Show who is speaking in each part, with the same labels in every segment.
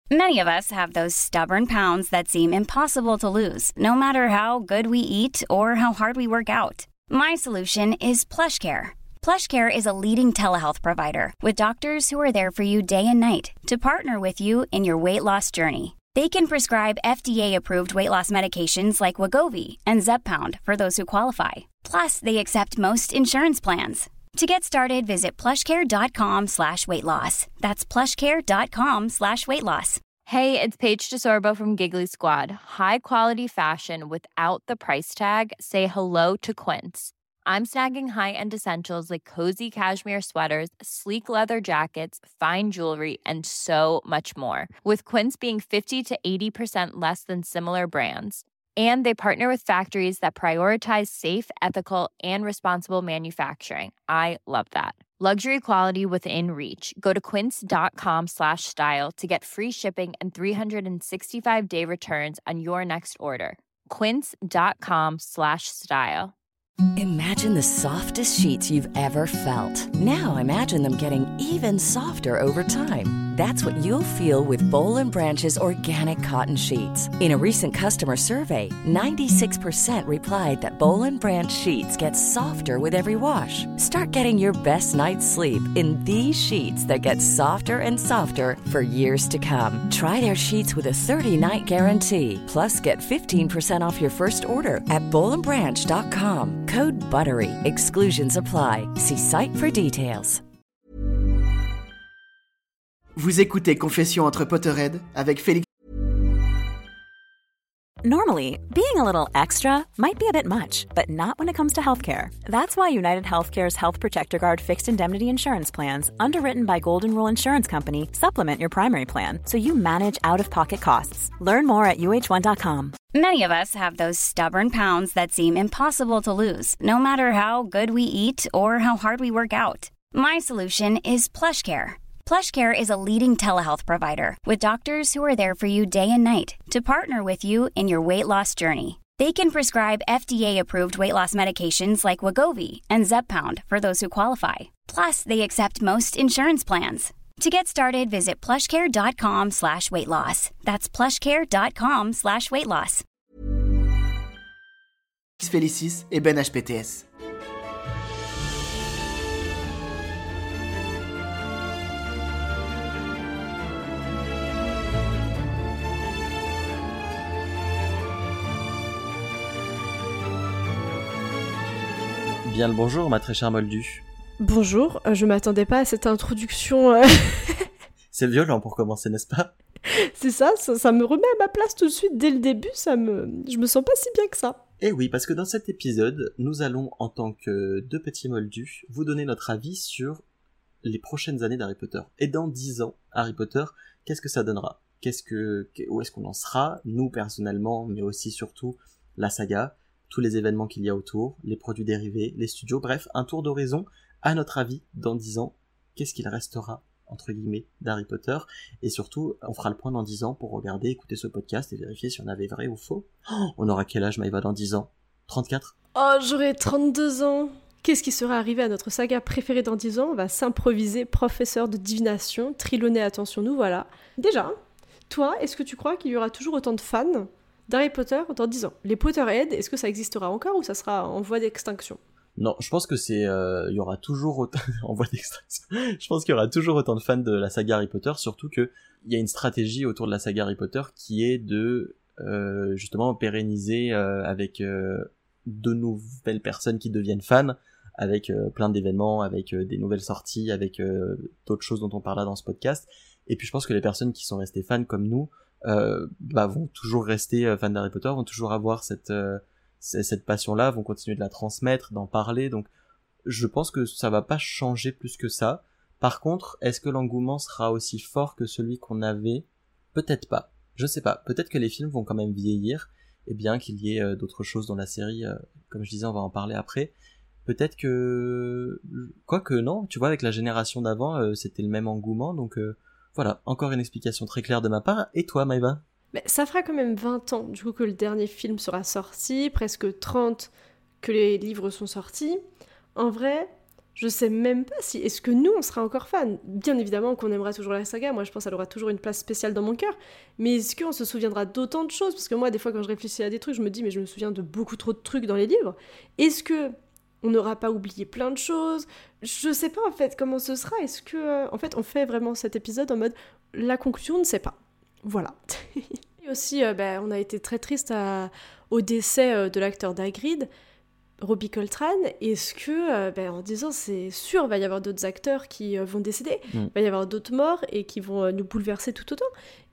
Speaker 1: Many of us have those stubborn pounds that seem impossible to lose, no matter how good we eat or how hard we work out. My solution is PlushCare. PlushCare is a leading telehealth provider with doctors who are there for you day and night to partner with you in your weight loss journey. They can prescribe FDA-approved weight loss medications like Wegovy and Zepbound for those who qualify. Plus, they accept most insurance plans. To get started, visit plushcare.com/weightloss. That's plushcare.com/weightloss.
Speaker 2: Hey, it's Paige DeSorbo from Giggly Squad. High quality fashion without the price tag. Say hello to Quince. I'm snagging high-end essentials like cozy cashmere sweaters, sleek leather jackets, fine jewelry, and so much more. With Quince being 50 to 80% less than similar brands. And they partner with factories that prioritize safe, ethical, and responsible manufacturing. I love that. Luxury quality within reach. Go to quince.com/style to get free shipping and 365-day returns on your next order. Quince.com/style.
Speaker 3: Imagine the softest sheets you've ever felt. Now imagine them getting even softer over time. That's what you'll feel with Boll & Branch's organic cotton sheets. In a recent customer survey, 96% replied that Boll & Branch sheets get softer with every wash. Start getting your best night's sleep in these sheets that get softer and softer for years to come. Try their sheets with a 30-night guarantee. Plus, get 15% off your first order at bollandbranch.com. Code BUTTERY. Exclusions apply. See site for details.
Speaker 4: Vous écoutez Confessions entre Potterhead avec Félix.
Speaker 5: Normally, being a little extra might be a bit much, but not when it comes to healthcare. That's why United Healthcare's Health Protector Guard fixed indemnity insurance plans, underwritten by Golden Rule Insurance Company, supplement your primary plan so you manage out-of-pocket costs. Learn more at uh1.com.
Speaker 1: Many of us have those stubborn pounds that seem impossible to lose, no matter how good we eat or how hard we work out. My solution is PlushCare. PlushCare is a leading telehealth provider with doctors who are there for you day and night to partner with you in your weight loss journey. They can prescribe FDA-approved weight loss medications like Wegovy and Zepbound for those who qualify. Plus, they accept most insurance plans. To get started, visit plushcare.com/weightloss. That's plushcare.com/weightloss.
Speaker 4: Félicis et Ben HPTS.
Speaker 6: Bien le bonjour, ma très chère Moldue.
Speaker 7: Bonjour, je m'attendais pas à cette introduction.
Speaker 6: C'est violent pour commencer, n'est-ce pas ?
Speaker 7: C'est ça me remet à ma place tout de suite dès le début, je me sens pas si bien que ça.
Speaker 6: Et oui, parce que dans cet épisode, nous allons, en tant que deux petits Moldus, vous donner notre avis sur les prochaines années d'Harry Potter. Et dans 10 ans, Harry Potter, qu'est-ce que ça donnera ? Où est-ce qu'on en sera ? Nous, personnellement, mais aussi, surtout, la saga, tous les événements qu'il y a autour, les produits dérivés, les studios, bref, un tour d'horizon, à notre avis, dans 10 ans, qu'est-ce qu'il restera, entre guillemets, d'Harry Potter, et surtout, on fera le point dans 10 ans pour regarder, écouter ce podcast et vérifier si on avait vrai ou faux. On aura quel âge, Maëva, dans 10 ans ? 34 ?
Speaker 7: Oh, j'aurai 32 ans. Qu'est-ce qui sera arrivé à notre saga préférée dans 10 ans ? On va s'improviser professeur de divination, Trelawney, attention, nous voilà. Déjà, toi, est-ce que tu crois qu'il y aura toujours autant de fans d'Harry Potter dans 10 ans ? Les Potterheads, est-ce que ça existera encore ou ça sera en voie d'extinction ?
Speaker 6: Non, je pense que il y aura toujours autant, en voie d'extinction. Je pense qu'il y aura toujours autant de fans de la saga Harry Potter, surtout que il y a une stratégie autour de la saga Harry Potter qui est de, justement pérenniser, avec, de nouvelles personnes qui deviennent fans, avec plein d'événements, avec des nouvelles sorties, avec d'autres choses dont on parlera dans ce podcast. Et puis je pense que les personnes qui sont restées fans comme nous, vont toujours rester fans d'Harry Potter, vont toujours avoir cette passion-là, vont continuer de la transmettre, d'en parler, donc je pense que ça va pas changer plus que ça. Par contre, est-ce que l'engouement sera aussi fort que celui qu'on avait ? Peut-être pas, je sais pas, peut-être que les films vont quand même vieillir, et bien qu'il y ait d'autres choses dans la série, comme je disais, on va en parler après. Peut-être que... Quoique non, tu vois, avec la génération d'avant, c'était le même engouement, donc... Voilà, encore une explication très claire de ma part. Et toi, Maëva ?
Speaker 7: Mais ça fera quand même 20 ans, du coup, que le dernier film sera sorti, presque 30 que les livres sont sortis. En vrai, Je sais même pas si... Est-ce que nous, on sera encore fans? Bien évidemment qu'on aimera toujours la saga, moi je pense qu'elle aura toujours une place spéciale dans mon cœur, mais est-ce qu'on se souviendra d'autant de choses? Parce que moi, des fois, quand je réfléchis à des trucs, je me dis, mais je me souviens de beaucoup trop de trucs dans les livres. Est-ce que on n'aura pas oublié plein de choses? Je sais pas, en fait, comment ce sera. Est-ce que... En fait, on fait vraiment cet épisode en mode, la conclusion, on ne sait pas. Voilà. Et aussi, on a été très triste au décès de l'acteur d'Hagrid, Robbie Coltrane. Est-ce que, en disant c'est sûr, il va y avoir d'autres acteurs qui vont décéder, il va y avoir d'autres morts et qui vont nous bouleverser tout autant.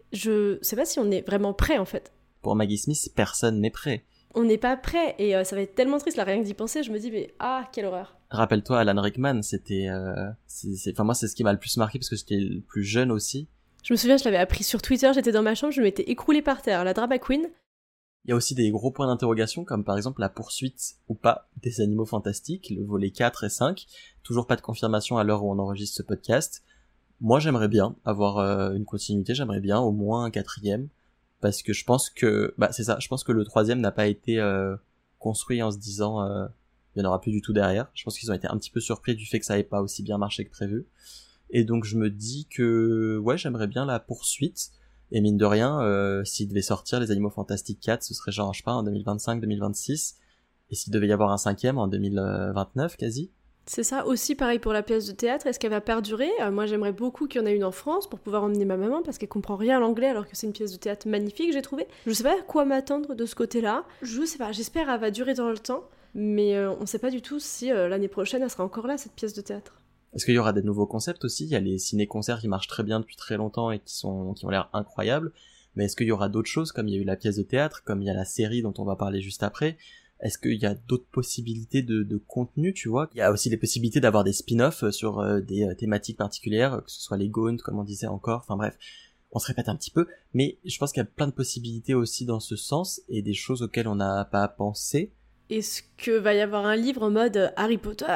Speaker 7: Je sais pas si on est vraiment prêt en fait.
Speaker 6: Pour Maggie Smith, personne n'est prêt.
Speaker 7: On n'est pas prêt et ça va être tellement triste là, rien que d'y penser, je me dis mais quelle horreur.
Speaker 6: Rappelle-toi, Alan Rickman, c'était... Enfin, moi, c'est ce qui m'a le plus marqué parce que j'étais le plus jeune aussi.
Speaker 7: Je me souviens, je l'avais appris sur Twitter, j'étais dans ma chambre, je m'étais écroulée par terre, la drama queen.
Speaker 6: Il y a aussi des gros points d'interrogation, comme par exemple la poursuite ou pas des Animaux Fantastiques, le volet 4 et 5. Toujours pas de confirmation à l'heure où on enregistre ce podcast. Moi, j'aimerais bien avoir une continuité, j'aimerais bien au moins un 4e, parce que je pense que... c'est ça, je pense que le 3e n'a pas été construit en se disant il y en aura plus du tout derrière. Je pense qu'ils ont été un petit peu surpris du fait que ça n'avait pas aussi bien marché que prévu. Et donc je me dis que ouais, j'aimerais bien la poursuite. Et mine de rien, s'il devait sortir les Animaux Fantastiques 4, ce serait genre, je sais pas, en 2025-2026. Et s'il devait y avoir un 5e en 2029 quasi.
Speaker 7: C'est ça, aussi pareil pour la pièce de théâtre, est-ce qu'elle va perdurer? Moi j'aimerais beaucoup qu'il y en ait une en France pour pouvoir emmener ma maman parce qu'elle comprend rien à l'anglais alors que c'est une pièce de théâtre magnifique, j'ai trouvé. Je sais pas à quoi m'attendre de ce côté-là, je sais pas, j'espère qu'elle va durer dans le temps, mais on sait pas du tout si l'année prochaine elle sera encore là cette pièce de théâtre.
Speaker 6: Est-ce qu'il y aura des nouveaux concepts aussi? Il y a les ciné-concerts qui marchent très bien depuis très longtemps et qui ont l'air incroyables, mais est-ce qu'il y aura d'autres choses comme il y a eu la pièce de théâtre, comme il y a la série dont on va parler juste après? Est-ce qu'il y a d'autres possibilités de contenu, tu vois? Il y a aussi des possibilités d'avoir des spin-offs sur des thématiques particulières, que ce soit les Gaunt, comme on disait encore, enfin bref, on se répète un petit peu, mais je pense qu'il y a plein de possibilités aussi dans ce sens, et des choses auxquelles on n'a pas pensé.
Speaker 7: Est-ce que va y avoir un livre en mode Harry Potter,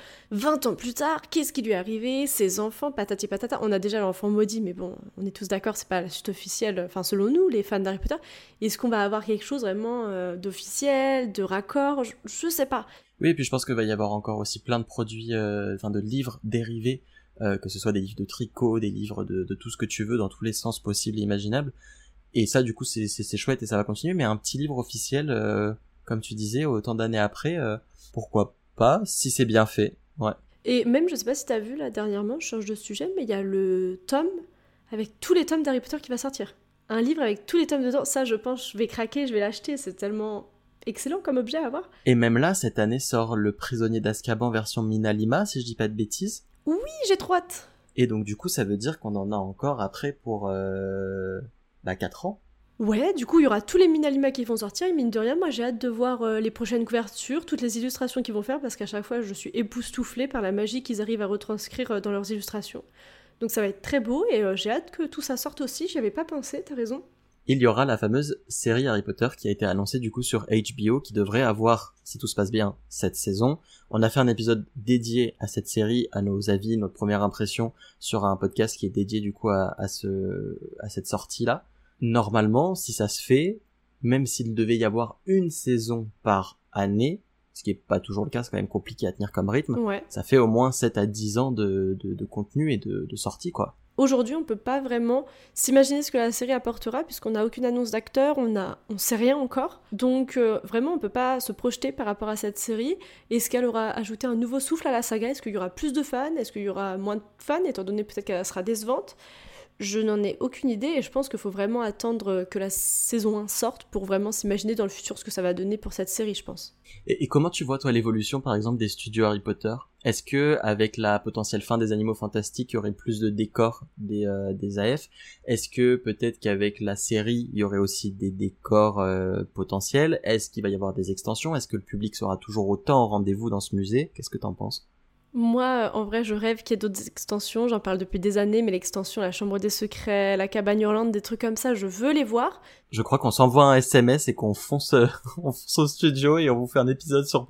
Speaker 7: 20 ans plus tard, qu'est-ce qui lui est arrivé, ses enfants, patati patata? On a déjà l'enfant maudit, mais bon, on est tous d'accord, c'est pas la suite officielle, enfin selon nous, les fans d'Harry Potter. Est-ce qu'on va avoir quelque chose vraiment d'officiel, de raccord? Je sais pas.
Speaker 6: Oui, et puis je pense qu'il va y avoir encore aussi plein de produits, de livres dérivés, que ce soit des livres de tricot, des livres de tout ce que tu veux, dans tous les sens possibles et imaginables. Et ça, du coup, c'est chouette et ça va continuer, mais un petit livre officiel... comme tu disais, autant d'années après, pourquoi pas, si c'est bien fait, ouais.
Speaker 7: Et même, je sais pas si t'as vu, là, dernièrement, je change de sujet, mais il y a le tome, avec tous les tomes d'Harry Potter qui va sortir. Un livre avec tous les tomes dedans, ça, je pense, je vais craquer, je vais l'acheter, c'est tellement excellent comme objet à avoir.
Speaker 6: Et même là, cette année sort Le Prisonnier d'Azkaban version Mina Lima, si je dis pas de bêtises.
Speaker 7: Oui, j'ai trop hâte.
Speaker 6: Et donc, du coup, ça veut dire qu'on en a encore après pour 4 ans.
Speaker 7: Ouais, du coup, il y aura tous les Minalima qui vont sortir, et mine de rien, moi j'ai hâte de voir les prochaines couvertures, toutes les illustrations qu'ils vont faire, parce qu'à chaque fois, je suis époustouflée par la magie qu'ils arrivent à retranscrire dans leurs illustrations. Donc ça va être très beau, et j'ai hâte que tout ça sorte aussi, j'y avais pas pensé, t'as raison.
Speaker 6: Il y aura la fameuse série Harry Potter qui a été annoncée du coup sur HBO, qui devrait avoir, si tout se passe bien, cette saison. On a fait un épisode dédié à cette série, à nos avis, notre première impression, sur un podcast qui est dédié du coup à cette sortie-là. Normalement, si ça se fait, même s'il devait y avoir une saison par année, ce qui est pas toujours le cas, c'est quand même compliqué à tenir comme rythme, ouais. Ça fait au moins 7 à 10 ans de contenu et de sortie, quoi.
Speaker 7: Aujourd'hui, on peut pas vraiment s'imaginer ce que la série apportera, puisqu'on n'a aucune annonce d'acteur, on sait rien encore. Donc vraiment, on peut pas se projeter par rapport à cette série. Est-ce qu'elle aura ajouté un nouveau souffle à la saga? Est-ce qu'il y aura plus de fans? Est-ce qu'il y aura moins de fans, étant donné peut-être qu'elle sera décevante? Je n'en ai aucune idée et je pense qu'il faut vraiment attendre que la saison 1 sorte pour vraiment s'imaginer dans le futur ce que ça va donner pour cette série, je pense.
Speaker 6: Et comment tu vois, toi, l'évolution, par exemple, des studios Harry Potter? Est-ce que, avec la potentielle fin des Animaux Fantastiques, il y aurait plus de décors des AF? Est-ce que, peut-être qu'avec la série, il y aurait aussi des décors potentiels? Est-ce qu'il va y avoir des extensions? Est-ce que le public sera toujours autant au rendez-vous dans ce musée? Qu'est-ce que t'en penses?
Speaker 7: Moi, en vrai, je rêve qu'il y ait d'autres extensions, j'en parle depuis des années, mais l'extension, la Chambre des Secrets, la Cabane Hurlante, des trucs comme ça, je veux les voir.
Speaker 6: Je crois qu'on s'envoie un SMS et qu'on fonce au studio et on vous fait un épisode sur place.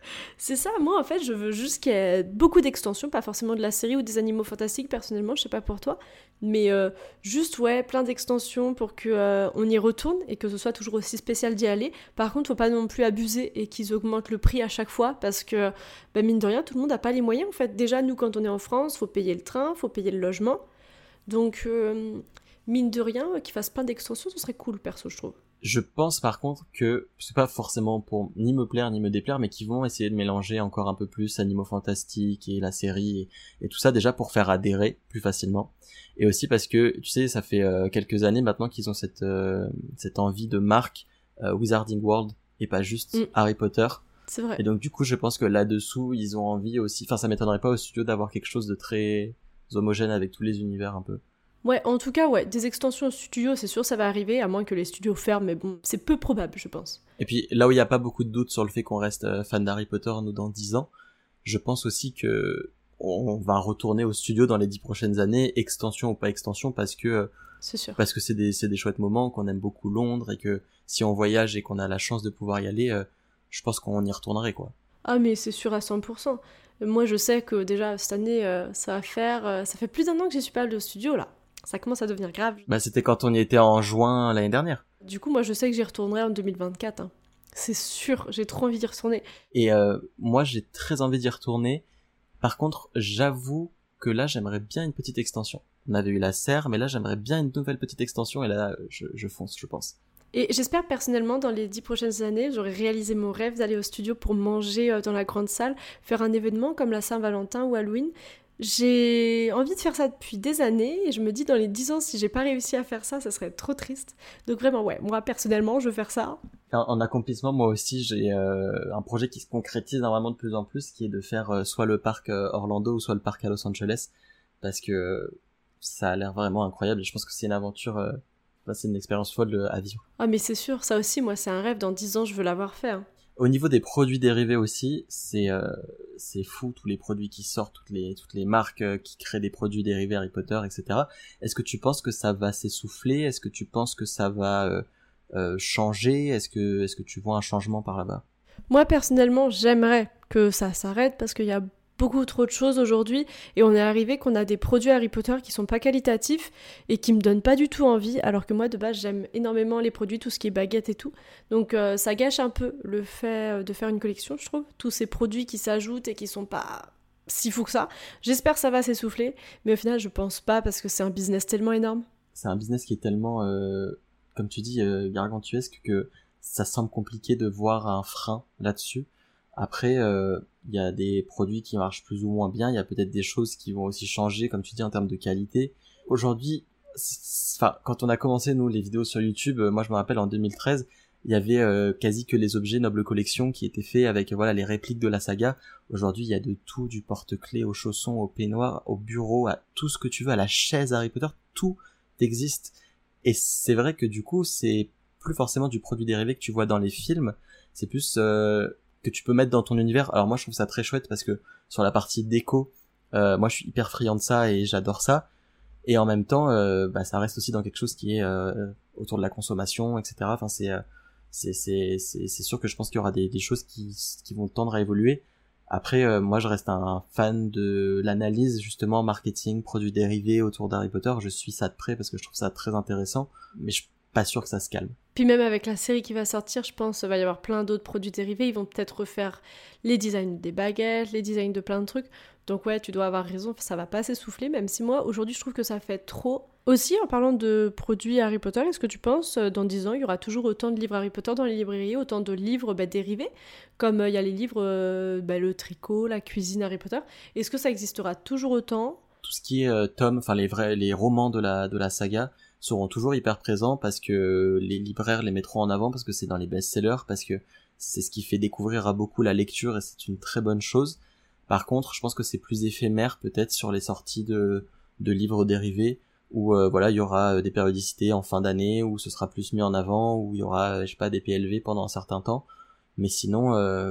Speaker 7: C'est ça, moi en fait je veux juste qu'il y ait beaucoup d'extensions, pas forcément de la série ou des animaux fantastiques personnellement, je sais pas pour toi, mais juste ouais, plein d'extensions pour que on y retourne et que ce soit toujours aussi spécial d'y aller. Par contre, faut pas non plus abuser et qu'ils augmentent le prix à chaque fois parce que mine de rien, tout le monde n'a pas les moyens en fait. Déjà nous quand on est en France, faut payer le train, faut payer le logement. Donc mine de rien, qu'ils fassent plein d'extensions, ce serait cool perso, je trouve.
Speaker 6: Je pense par contre que c'est pas forcément pour ni me plaire ni me déplaire, mais qu'ils vont essayer de mélanger encore un peu plus Animaux Fantastiques et la série et tout ça, déjà pour faire adhérer plus facilement. Et aussi parce que, tu sais, ça fait quelques années maintenant qu'ils ont cette envie de marque Wizarding World et pas juste Harry Potter.
Speaker 7: C'est vrai.
Speaker 6: Et donc du coup, je pense que là-dessous, ils ont envie aussi, enfin ça m'étonnerait pas au studio d'avoir quelque chose de très homogène avec tous les univers un peu.
Speaker 7: Ouais, en tout cas, ouais, des extensions studio, c'est sûr, ça va arriver, à moins que les studios ferment, mais bon, c'est peu probable, je pense.
Speaker 6: Et puis, là où il n'y a pas beaucoup de doutes sur le fait qu'on reste fan d'Harry Potter, nous, dans 10 ans, je pense aussi que on va retourner au studio dans les 10 prochaines années, extension ou pas extension, parce que
Speaker 7: c'est sûr.
Speaker 6: Parce que c'est des chouettes moments, qu'on aime beaucoup Londres, et que si on voyage et qu'on a la chance de pouvoir y aller, je pense qu'on y retournerait, quoi.
Speaker 7: Ah, mais c'est sûr à 100%. Moi, je sais que déjà, cette année, ça fait plus d'1 an que j'y suis pas allée au studio, là. Ça commence à devenir grave.
Speaker 6: Bah, c'était quand on y était en juin l'année dernière.
Speaker 7: Du coup, moi, je sais que j'y retournerai en 2024. Hein. C'est sûr, j'ai trop envie d'y retourner.
Speaker 6: Et moi, j'ai très envie d'y retourner. Par contre, j'avoue que là, j'aimerais bien une petite extension. On avait eu la serre, mais là, j'aimerais bien une nouvelle petite extension. Et là, je fonce, je pense.
Speaker 7: Et j'espère personnellement, dans les 10 prochaines années, j'aurai réalisé mon rêve d'aller au studio pour manger dans la grande salle, faire un événement comme la Saint-Valentin ou Halloween. J'ai envie de faire ça depuis des années et je me dis dans les 10 ans si j'ai pas réussi à faire ça, ça serait trop triste. Donc vraiment ouais, moi personnellement je veux faire ça.
Speaker 6: En accomplissement, moi aussi j'ai un projet qui se concrétise vraiment de plus en plus, qui est de faire soit le parc Orlando ou soit le parc à Los Angeles, parce que ça a l'air vraiment incroyable et je pense que c'est une aventure, c'est une expérience folle à vivre.
Speaker 7: Ah mais c'est sûr, ça aussi moi c'est un rêve, dans 10 ans je veux l'avoir fait. Hein.
Speaker 6: Au niveau des produits dérivés aussi, c'est fou, tous les produits qui sortent, toutes les marques qui créent des produits dérivés Harry Potter, etc. Est-ce que tu penses que ça va s'essouffler? Est-ce que tu penses que ça va changer? Est-ce que tu vois un changement par là-bas?
Speaker 7: Moi personnellement, j'aimerais que ça s'arrête parce qu'il y a beaucoup trop de choses aujourd'hui et on est arrivé qu'on a des produits Harry Potter qui sont pas qualitatifs et qui me donnent pas du tout envie, alors que moi de base j'aime énormément les produits, tout ce qui est baguettes et tout, donc ça gâche un peu le fait de faire une collection, je trouve, tous ces produits qui s'ajoutent et qui sont pas si fous que ça. J'espère que ça va s'essouffler, mais au final je pense pas parce que c'est un business tellement énorme.
Speaker 6: C'est un business qui est tellement comme tu dis gargantuesque que ça semble compliqué de voir un frein là-dessus. Après, il y a des produits qui marchent plus ou moins bien, il y a peut-être des choses qui vont aussi changer, comme tu dis, en termes de qualité. Aujourd'hui, enfin, quand on a commencé, nous, les vidéos sur YouTube, moi je me rappelle en 2013, il y avait quasi que les objets Noble Collection qui étaient faits avec voilà les répliques de la saga. Aujourd'hui, il y a de tout, du porte-clés aux chaussons, au peignoir, au bureau, à tout ce que tu veux, à la chaise Harry Potter, tout existe. Et c'est vrai que du coup, c'est plus forcément du produit dérivé que tu vois dans les films, c'est plus que tu peux mettre dans ton univers. Alors moi je trouve ça très chouette parce que sur la partie déco, moi je suis hyper friand de ça et j'adore ça. Et en même temps, ça reste aussi dans quelque chose qui est autour de la consommation, etc. Enfin c'est sûr que je pense qu'il y aura des choses qui vont tendre à évoluer. Après, moi je reste un fan de l'analyse justement marketing, produits dérivés autour d'Harry Potter. Je suis ça de près parce que je trouve ça très intéressant, mais je suis pas sûr que ça se calme.
Speaker 7: Puis même avec la série qui va sortir, je pense qu'il va y avoir plein d'autres produits dérivés. Ils vont peut-être refaire les designs des baguettes, les designs de plein de trucs. Donc ouais, tu dois avoir raison, ça va pas s'essouffler, même si moi, aujourd'hui, je trouve que ça fait trop. Aussi, en parlant de produits Harry Potter, est-ce que tu penses, dans 10 ans, il y aura toujours autant de livres Harry Potter dans les librairies, autant de livres dérivés, comme il y a les livres, le tricot, la cuisine Harry Potter. Est-ce que ça existera toujours autant?
Speaker 6: Tout ce qui est tomes, enfin les romans de la saga, seront toujours hyper présents parce que les libraires les mettront en avant, parce que c'est dans les best-sellers, parce que c'est ce qui fait découvrir à beaucoup la lecture et c'est une très bonne chose. Par contre, je pense que c'est plus éphémère peut-être sur les sorties de livres dérivés où voilà, il y aura des périodicités en fin d'année où ce sera plus mis en avant, où il y aura je sais pas des PLV pendant un certain temps. Mais sinon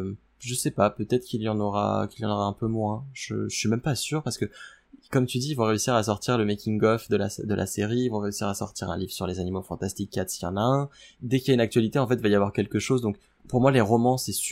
Speaker 6: je sais pas, peut-être qu'il y en aura un peu moins. Je suis même pas sûr parce que comme tu dis, ils vont réussir à sortir le making-of de la série, ils vont réussir à sortir un livre sur les Animaux Fantastiques 4 s'il y en a un. Dès qu'il y a une actualité, en fait, il va y avoir quelque chose. Donc, pour moi, les romans, c'est sûr.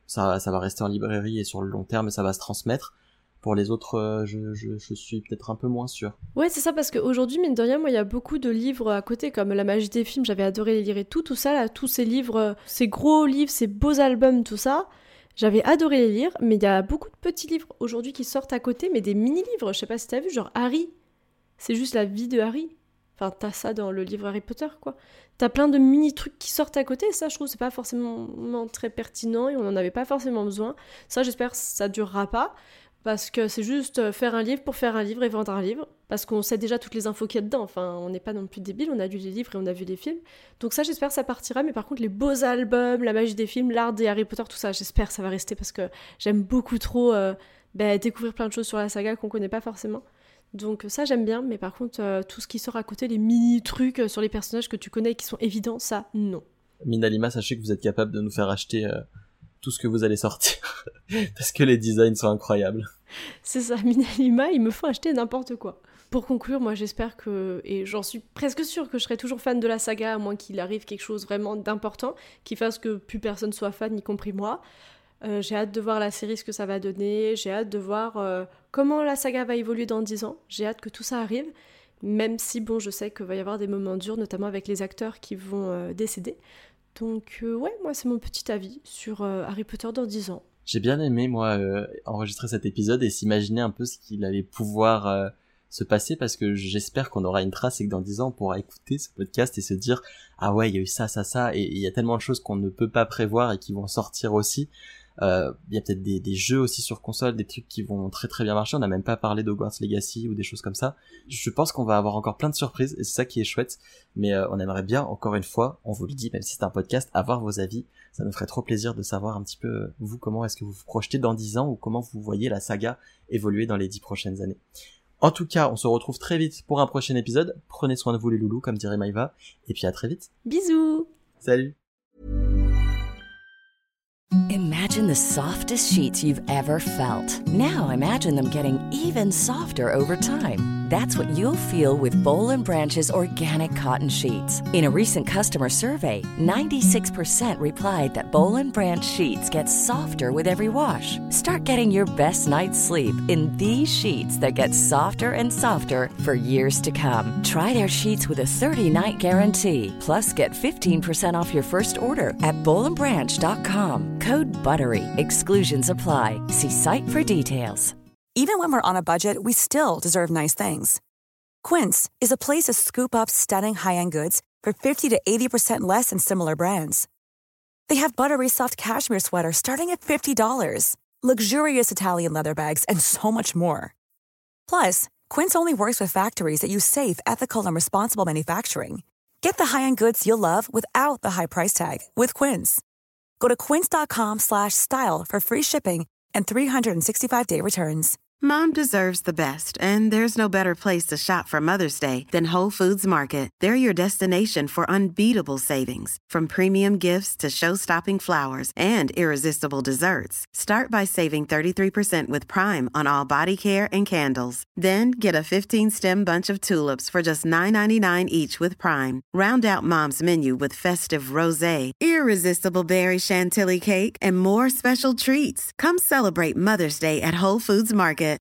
Speaker 6: ça va rester en librairie et sur le long terme ça va se transmettre. Pour les autres, je suis peut-être un peu moins sûr.
Speaker 7: Ouais, c'est ça, parce qu'aujourd'hui, mine de rien, moi, il y a beaucoup de livres à côté, comme La magie des films, j'avais adoré les lire et tout ça, là, tous ces livres, ces gros livres, ces beaux albums, tout ça, j'avais adoré les lire, mais il y a beaucoup de petits livres aujourd'hui qui sortent à côté, mais des mini-livres, je sais pas si t'as vu, genre Harry, c'est juste la vie de Harry. Enfin, t'as ça dans le livre Harry Potter, quoi. T'as plein de mini-trucs qui sortent à côté, et ça, je trouve, c'est pas forcément très pertinent, et on en avait pas forcément besoin. Ça, j'espère que ça durera pas. Parce que c'est juste faire un livre pour faire un livre et vendre un livre. Parce qu'on sait déjà toutes les infos qu'il y a dedans. Enfin, on n'est pas non plus débiles, on a lu les livres et on a vu les films. Donc ça, j'espère que ça partira. Mais par contre, les beaux albums, la magie des films, l'art des Harry Potter, tout ça, j'espère que ça va rester. Parce que j'aime beaucoup trop découvrir plein de choses sur la saga qu'on connaît pas forcément. Donc ça, j'aime bien. Mais par contre, tout ce qui sort à côté, les mini-trucs sur les personnages que tu connais et qui sont évidents, ça, non.
Speaker 6: Minalima, sachez que vous êtes capable de nous faire acheter tout ce que vous allez sortir. Parce que les designs sont incroyables.
Speaker 7: C'est ça, Minalima, il me faut acheter n'importe quoi. Pour conclure, moi j'espère que, et j'en suis presque sûre que je serai toujours fan de la saga, à moins qu'il arrive quelque chose vraiment d'important, qui fasse que plus personne soit fan, y compris moi. J'ai hâte de voir la série, ce que ça va donner, j'ai hâte de voir comment la saga va évoluer dans 10 ans, j'ai hâte que tout ça arrive, même si bon, je sais qu'il va y avoir des moments durs, notamment avec les acteurs qui vont décéder. Donc ouais, moi c'est mon petit avis sur Harry Potter dans 10 ans.
Speaker 6: J'ai bien aimé, moi, enregistrer cet épisode et s'imaginer un peu ce qu'il allait pouvoir se passer, parce que j'espère qu'on aura une trace et que dans 10 ans, on pourra écouter ce podcast et se dire « Ah ouais, il y a eu ça, et il y a tellement de choses qu'on ne peut pas prévoir et qui vont sortir aussi. » Il y a peut-être des jeux aussi sur console, des trucs qui vont très très bien marcher. On n'a même pas parlé d'Hogwarts Legacy ou des choses comme ça. Je pense qu'on va avoir encore plein de surprises et c'est ça qui est chouette. Mais on aimerait bien, encore une fois, on vous le dit, même si c'est un podcast, avoir vos avis. Ça nous ferait trop plaisir de savoir un petit peu, vous, comment est-ce que vous vous projetez dans 10 ans ou comment vous voyez la saga évoluer dans les 10 prochaines années. En tout cas, on se retrouve très vite pour un prochain épisode. Prenez soin de vous les loulous, comme dirait Maïva. Et puis à très vite.
Speaker 7: Bisous.
Speaker 6: Salut.
Speaker 3: Imagine the softest sheets you've ever felt. Now imagine them getting even softer over time. That's what you'll feel with Boll & Branch's organic cotton sheets. In a recent customer survey, 96% replied that Boll & Branch sheets get softer with every wash. Start getting your best night's sleep in these sheets that get softer and softer for years to come. Try their sheets with a 30-night guarantee. Plus, get 15% off your first order at bollandbranch.com. Code BUTTERY. Exclusions apply. See site for details.
Speaker 8: Even when we're on a budget, we still deserve nice things. Quince is a place to scoop up stunning high-end goods for 50 to 80% less than similar brands. They have buttery soft cashmere sweaters starting at $50, luxurious Italian leather bags, and so much more. Plus, Quince only works with factories that use safe, ethical, and responsible manufacturing. Get the high-end goods you'll love without the high price tag with Quince. Go to quince.com/style for free shipping and 365-day returns.
Speaker 9: Mom deserves the best, and there's no better place to shop for Mother's Day than Whole Foods Market. They're your destination for unbeatable savings, from premium gifts to show-stopping flowers and irresistible desserts. Start by saving 33% with Prime on all body care and candles. Then get a 15-stem bunch of tulips for just $9.99 each with Prime. Round out Mom's menu with festive rosé, irresistible berry chantilly cake, and more special treats. Come celebrate Mother's Day at Whole Foods Market.